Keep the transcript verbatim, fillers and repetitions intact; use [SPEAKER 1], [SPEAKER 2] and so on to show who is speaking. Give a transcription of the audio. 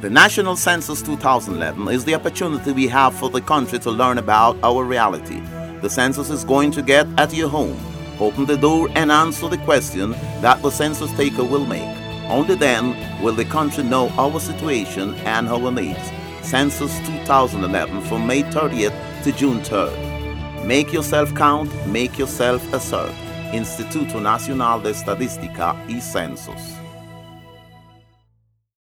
[SPEAKER 1] The National Census twenty eleven is the opportunity we have for the country to learn about our reality. The census is going to get at your home. Open the door and answer the question that the census taker will make. Only then will the country know our situation and our needs. Census twenty eleven from May thirtieth to June third. Make yourself count, make yourself assert. Instituto Nacional de Estadística y Censos.